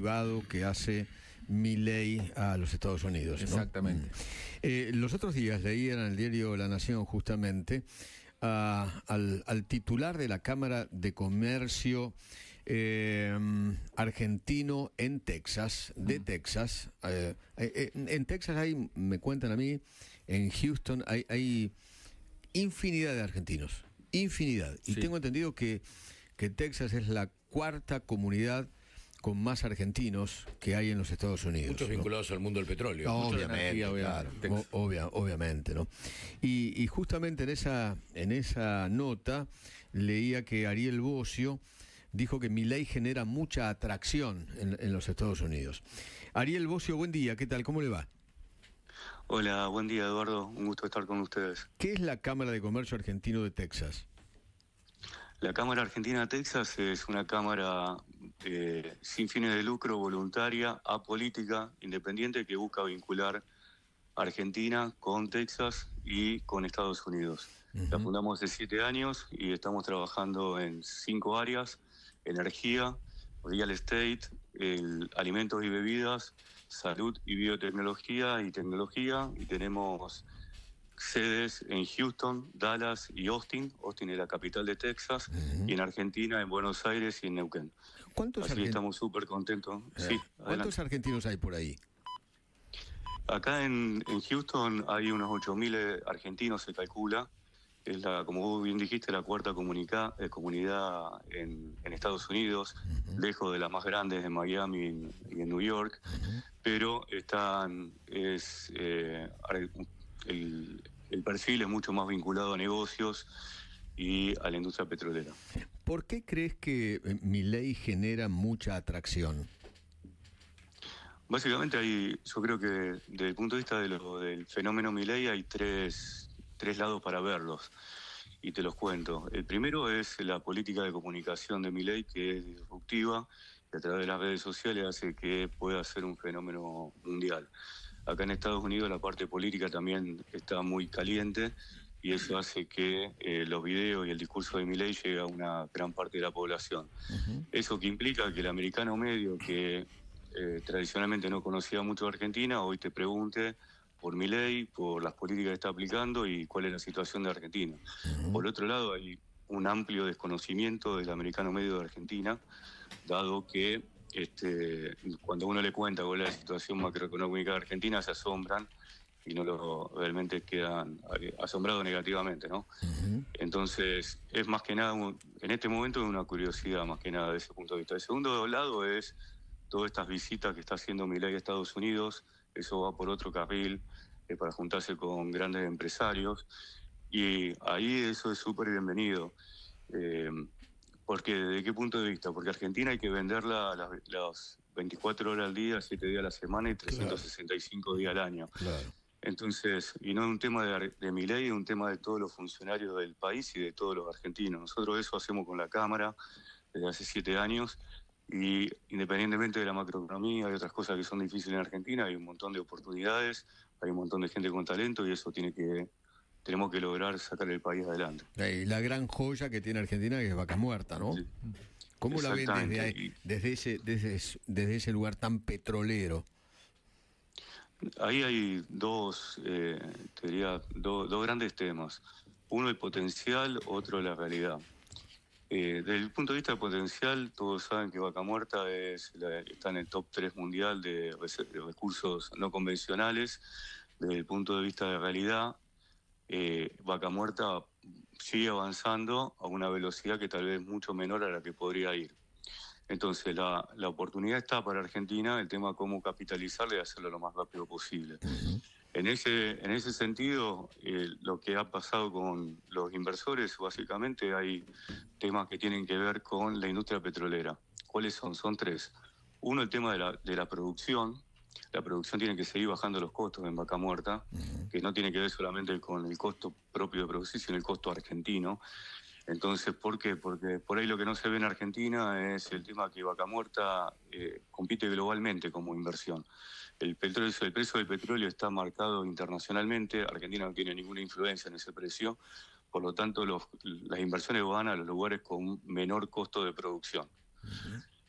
privado que hace Milei a los Estados Unidos, ¿no? Exactamente. Los otros días leí en el diario La Nación justamente al titular de la Cámara de Comercio argentino en Texas, Texas. En Texas hay, me cuentan a mí, en Houston hay infinidad de argentinos, infinidad. Y tengo entendido que Texas es la cuarta comunidad con más argentinos que hay en los Estados Unidos. Muchos vinculados al mundo del petróleo. Obviamente, claro, obviamente, ¿no? Y justamente en esa nota leía que Ariel Bossio dijo que Milei genera mucha atracción en los Estados Unidos. Ariel Bossio, buen día, ¿qué tal? ¿Cómo le va? Hola, buen día, Eduardo, un gusto estar con ustedes. ¿Qué es la Cámara de Comercio Argentino de Texas? La Cámara Argentina de Texas es una cámara sin fines de lucro, voluntaria, apolítica, independiente, que busca vincular Argentina con Texas y con Estados Unidos. La fundamos hace 7 años y estamos trabajando en 5 áreas: energía, real estate, alimentos y bebidas, salud y biotecnología y tecnología, y tenemos sedes en Houston, Dallas y Austin. Austin es la capital de Texas, y en Argentina, en Buenos Aires y en Neuquén. Así que estamos súper contentos. Sí, ¿cuántos argentinos hay por ahí? Acá en Houston hay unos 8.000 argentinos, se calcula. Es como vos bien dijiste, la cuarta comunidad en Estados Unidos, lejos de las más grandes de Miami y en New York, pero el perfil es mucho más vinculado a negocios y a la industria petrolera. ¿Por qué crees que Milei genera mucha atracción? Básicamente yo creo que desde el punto de vista del fenómeno Milei hay tres lados para verlos, y te los cuento. El primero es la política de comunicación de Milei, que es disruptiva, que a través de las redes sociales hace que pueda ser un fenómeno mundial. Acá en Estados Unidos la parte política también está muy caliente, y eso hace que los videos y el discurso de Milei llegue a una gran parte de la población. Eso que implica que el americano medio, que tradicionalmente no conocía mucho de Argentina, hoy te pregunte por Milei, por las políticas que está aplicando y cuál es la situación de Argentina. Por otro lado, hay un amplio desconocimiento del americano medio de Argentina, dado que cuando uno le cuenta cuál es la situación macroeconómica de Argentina, se asombran y realmente quedan asombrados negativamente, ¿no? Entonces, es más que nada, en este momento, una curiosidad más que nada de ese punto de vista. El segundo lado es todas estas visitas que está haciendo Milei a Estados Unidos. Eso va por otro carril, para juntarse con grandes empresarios, y ahí eso es súper bienvenido. Porque, ¿de qué punto de vista? Porque Argentina hay que venderla las 24 horas al día, 7 días a la semana y 365 días al año. Claro. Entonces, y no es un tema de Milei, es un tema de todos los funcionarios del país y de todos los argentinos. Nosotros eso hacemos con la Cámara desde hace 7 años. Y independientemente de la macroeconomía, hay otras cosas que son difíciles en Argentina, hay un montón de oportunidades, hay un montón de gente con talento, y eso tenemos que lograr sacar el país adelante. Y la gran joya que tiene Argentina, que es Vaca Muerta, ¿no? Sí. ¿Cómo la ven desde ese lugar tan petrolero? Ahí hay dos grandes temas. Uno, el potencial; otro, la realidad. Desde el punto de vista potencial, todos saben que Vaca Muerta está en el top 3 mundial de recursos no convencionales. Desde el punto de vista de realidad, Vaca Muerta sigue avanzando a una velocidad que tal vez es mucho menor a la que podría ir. Entonces, la oportunidad está para Argentina, el tema cómo capitalizarla y hacerlo lo más rápido posible. En ese sentido, lo que ha pasado con los inversores, básicamente hay temas que tienen que ver con la industria petrolera. ¿Cuáles son? Son 3. Uno, el tema de la producción. La producción tiene que seguir bajando los costos en Vaca Muerta, que no tiene que ver solamente con el costo propio de producir, sino el costo argentino. Entonces, ¿por qué? Porque por ahí lo que no se ve en Argentina es el tema que Vaca Muerta compite globalmente como inversión. El precio del petróleo está marcado internacionalmente. Argentina no tiene ninguna influencia en ese precio. Por lo tanto, las inversiones van a los lugares con menor costo de producción.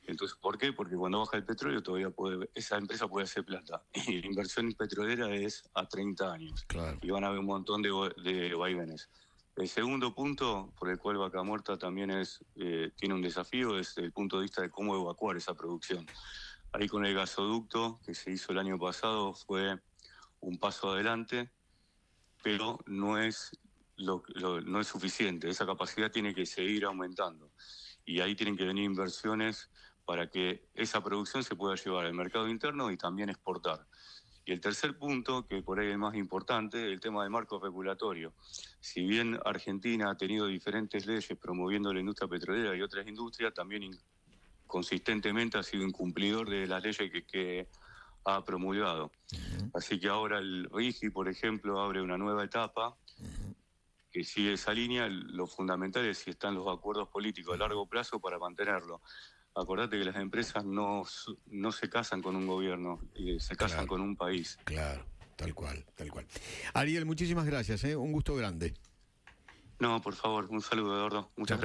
Entonces, ¿por qué? Porque cuando baja el petróleo todavía esa empresa puede hacer plata. Y la inversión petrolera es a 30 años. Claro. Y van a haber un montón de vaivenes. El segundo punto por el cual Vaca Muerta también tiene un desafío es el punto de vista de cómo evacuar esa producción. Ahí con el gasoducto que se hizo el año pasado fue un paso adelante, pero no es suficiente. Esa capacidad tiene que seguir aumentando. Y ahí tienen que venir inversiones para que esa producción se pueda llevar al mercado interno y también exportar. Y el tercer punto, que por ahí es el más importante, el tema del marco regulatorio. Si bien Argentina ha tenido diferentes leyes promoviendo la industria petrolera y otras industrias, también consistentemente ha sido incumplidor de las leyes que ha promulgado. Así que ahora el RIGI, por ejemplo, abre una nueva etapa que sigue esa línea. Lo fundamental es si están los acuerdos políticos a largo plazo para mantenerlo. Acordate que las empresas no se casan con un gobierno, se casan con un país. Claro, tal cual, tal cual. Ariel, muchísimas gracias, un gusto grande. No, por favor, un saludo, Eduardo. Muchas gracias.